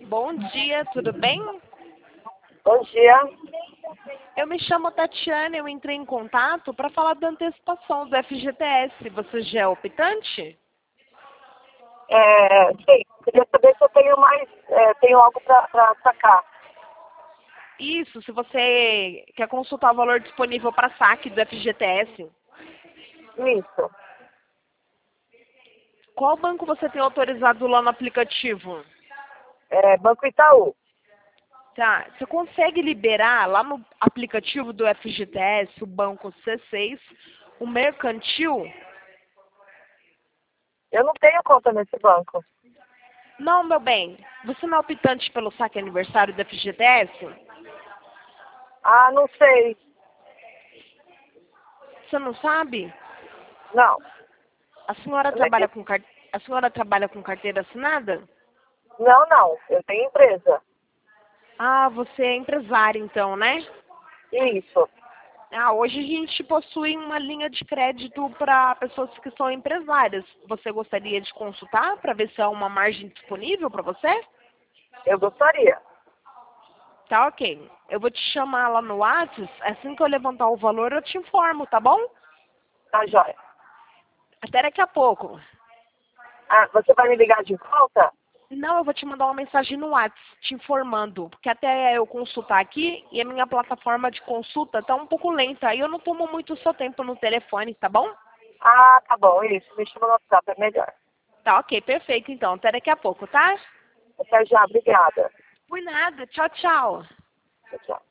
Bom dia, tudo bem? Bom dia. Eu me chamo Tatiana, eu entrei em contato para falar da antecipação do FGTS. Você já é optante? Sim, queria saber se eu tenho tenho algo para sacar. Isso, se você quer consultar o valor disponível para saque do FGTS. Isso. Qual banco você tem autorizado lá no aplicativo? Banco Itaú. Tá, você consegue liberar lá no aplicativo do FGTS, o banco C6, o mercantil? Eu não tenho conta nesse banco. Não, meu bem, você não é optante pelo saque aniversário do FGTS? Ah, não sei. Você não sabe? Não. A senhora trabalha com a senhora trabalha com carteira assinada? Não. Eu tenho empresa. Ah, você é empresária então, né? Isso. Ah, hoje a gente possui uma linha de crédito para pessoas que são empresárias. Você gostaria de consultar para ver se há uma margem disponível para você? Eu gostaria. Tá, ok. Eu vou te chamar lá no WhatsApp. Assim que eu levantar o valor, eu te informo, tá bom? Tá joia. Até daqui a pouco. Ah, você vai me ligar de volta? Não, eu vou te mandar uma mensagem no WhatsApp te informando, porque até eu consultar aqui e a minha plataforma de consulta tá um pouco lenta. E eu não tomo muito seu tempo no telefone, tá bom? Ah, tá bom. Isso. Me chama no WhatsApp, é melhor. Tá, ok, perfeito então. Até daqui a pouco, tá? Até já. Obrigada. Por nada. Tchau, tchau. Tchau, tchau.